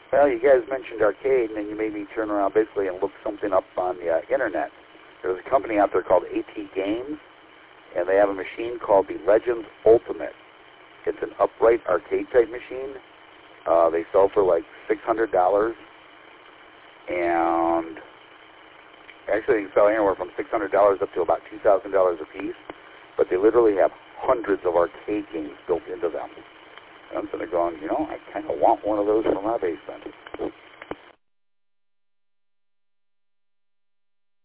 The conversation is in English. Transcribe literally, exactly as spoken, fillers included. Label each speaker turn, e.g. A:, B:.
A: Well, you guys mentioned arcade, and then you made me turn around basically and look something up on the uh, internet. There's a company out there called AT Games, and they have a machine called the Legends Ultimate. It's an upright arcade-type machine. Uh, they sell for like six hundred dollars, and actually, you can sell anywhere from six hundred dollars up to about two thousand dollars a piece, but they literally have hundreds of arcade games built into them. And I'm sitting there going, you know, I kind of want one of those for my basement.